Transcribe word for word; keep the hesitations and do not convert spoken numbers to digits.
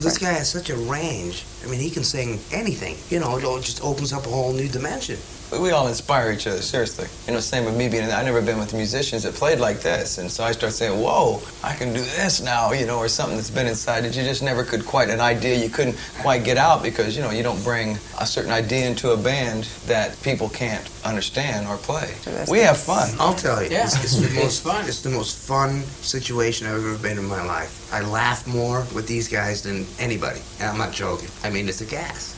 This guy has such a range. I mean, he can sing anything. You know, it just opens up a whole new dimension. We all inspire each other, seriously. You know, same with me being, I've never been with musicians that played like this. And so I start saying, whoa, I can do this now, you know, or something that's been inside that you just never could quite, an idea you couldn't quite get out because, you know, you don't bring a certain idea into a band that people can't understand or play. We have fun. I'll tell you, Yeah. it's, it's, the It's most, fun. it's the most fun situation I've ever been in my life. I laugh more with these guys than anybody, and I'm not joking. I mean, it's a gas.